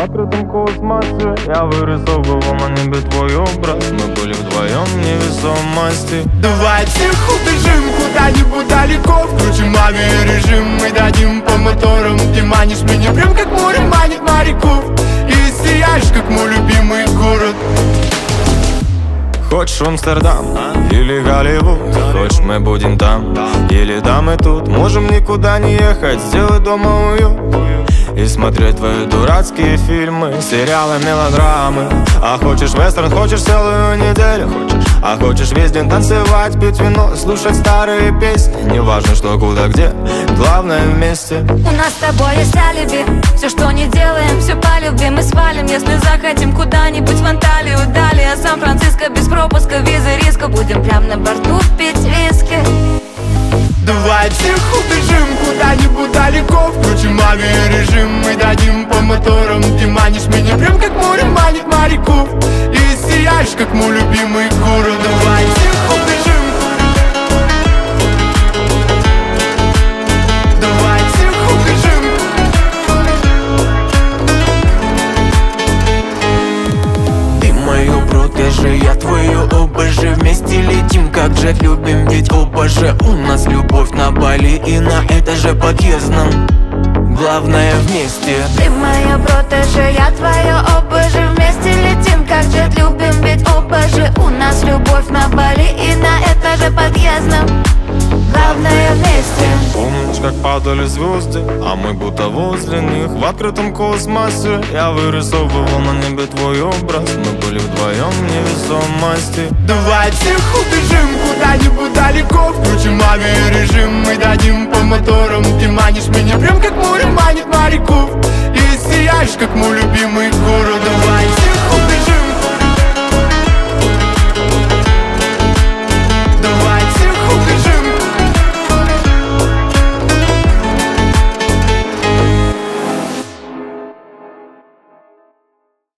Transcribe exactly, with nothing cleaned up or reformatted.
открытом космосе. Я вырисовывал на небе твой образ. Мы были вдвоем в невесомости. Давайте убежим куда-нибудь далеко, включим авиарежим, мы дадим по моторам. Ты манишь меня прям как море манит моряков, и сияешь как мой любимый город. Хочешь Амстердам или Голливуд? Хочешь мы будем там или да мы тут? Можем никуда не ехать, сделать дома уют и смотреть твои дурацкие фильмы, сериалы, мелодрамы. А хочешь вестерн, хочешь целую неделю, а хочешь весь день танцевать, пить вино, слушать старые песни. Неважно что, куда, где, главное вместе. У нас с тобой есть алиби, все, что не делаем, все по любви мы свалим. Если захотим куда-нибудь в Анталию, далее а Сан-Франциско без пропуска, визы, риска. Будем прям на борту пить виски. Давайте убежим куда-нибудь далеко, включим авиарежим, мы дадим по моторам. Ты манишь меня прям как море манит моряков, и сияешь как мой любимый город. Давайте убежим. Давайте убежим. Ты мое протеже, я твое обоже. Вместе летим, как же любим, ведь оба же. У нас любовь на Бали и на этаже подъездном. Главное вместе. Ты моя протеже, я твое обоже. Вместе летим, как же любим, ведь оба же. У нас любовь на Бали и на этаже подъездном. Главное вместе. Помнишь, как падали звезды, а мы будто возле них в открытом космосе. Я вырисовывал на небе твой образ. Мы были вдвоем в невесомости. Давайте убежим куда-нибудь далеко, включим авиарежим, мы дадим по моторам. Ты манишь меня прям как море манит моряков, и сияешь как мой любимый